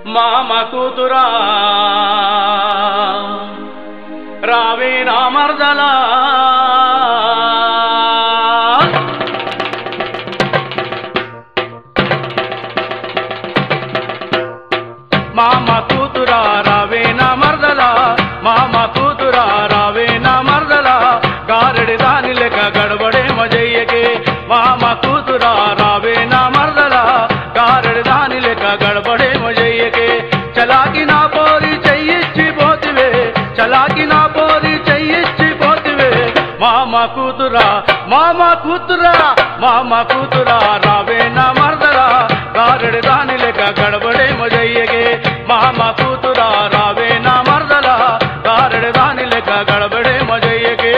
మామ కూతురా రావే నా మర్దలా మామ కూతురా రావే నా మర్దలా మామ కూతురా రావే నా మర్దలా గారెడి దాని లెక్క గడబడే మజయ్యకే మామ కూతురా రావే నా మర్దలా గారెడి దాని లెక్క గడబడే మజయ్యకే చలాకి నా పోరి చెయ్యిచ్చి పోతివే చలాకి నా పోరి చెయ్యిచ్చి పోతివే మామ కూతురా మామ కూతురా మామ కూతురా రావే నా మర్దలా గారెడి దాని లెక్క గడబడే మజయ్యకే మామ కూతురా రావే నా మర్దలా గారెడి దాని లెక్క గడబడే మజయ్యకే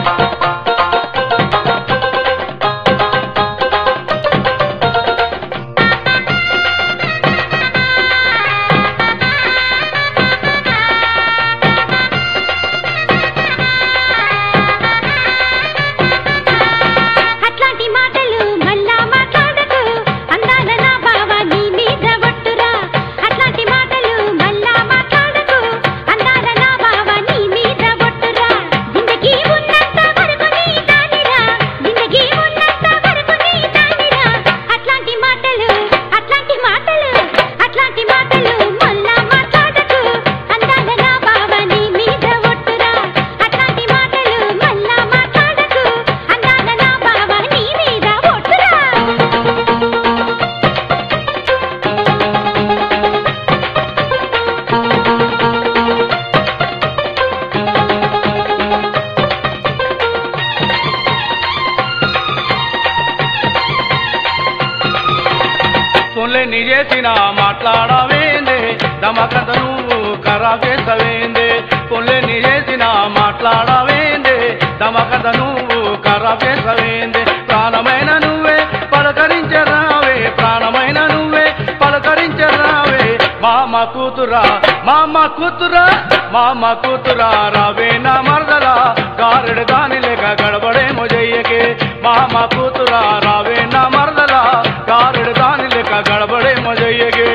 నీ చేసిన మాట్లాడవేందే దమకత నువ్వు ఖరాబ్ చేసవేందే పొల్లే నీ చేసిన మాట్లాడవేందే దమకత నువ్వు ఖరాబ్ చేసవేందే ప్రాణమైన నువ్వే పలకరించరావే ప్రాణమైన నువ్వే పలకరించరావే మామ కూతురా మామ కూతురా మామ కూతురా రావే నా మర్దలా గారెడు దాని లేక గడబడే మొజయ్యకే మామ కూతురా రావే నా మర్దలా గారెడు దాని లేక గడబడే మొజయ్యకే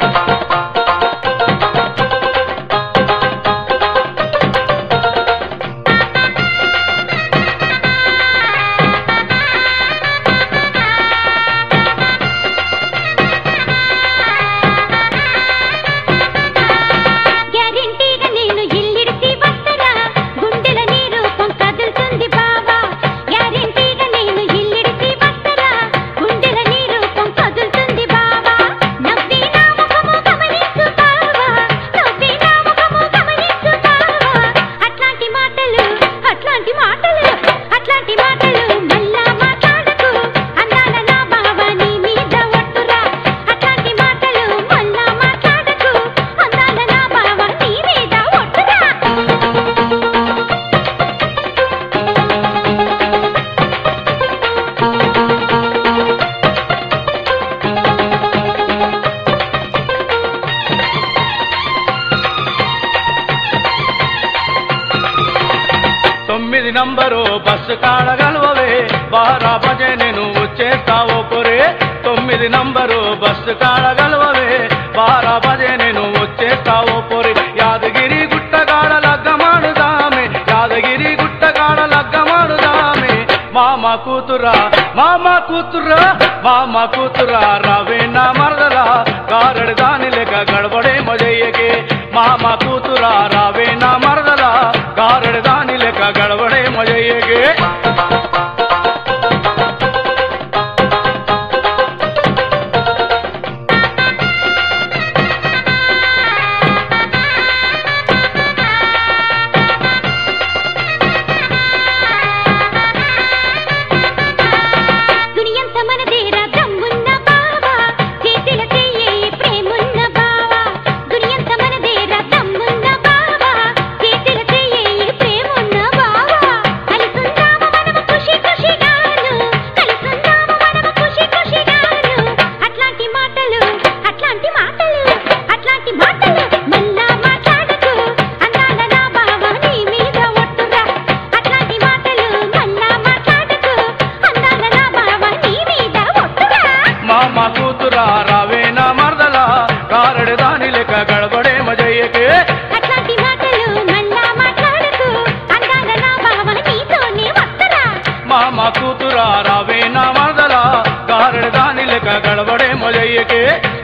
నంబరు బస్సు కాడగలవే 12 బజే నేను వచ్చేస్తావో పొరే 9 నంబరు బస్సు కాడగలవే 12 బజే నేను వచ్చేస్తావో పొరే యాదగిరి గుట్టగాడ లగ్గమాడుదామే యాదగిరి గుట్టగాడ లగ్గమాడుదామే మామ కూతురా మామ కూతురా మామ కూతురా రావే నా మర్దలా గారెడు దాని లెక్క గడబడే మజయ్యకే మామ కూతురా రావే నా మర్దలా గారెడు దాని లెక్క గడబడే మజయ్యకే మామ కూతురా రావే నా మర్దలా గారెడు దాని కూతురా రావే నా మరదలా గారెడు దాని లెక్క గడబడే మొజయ్యకే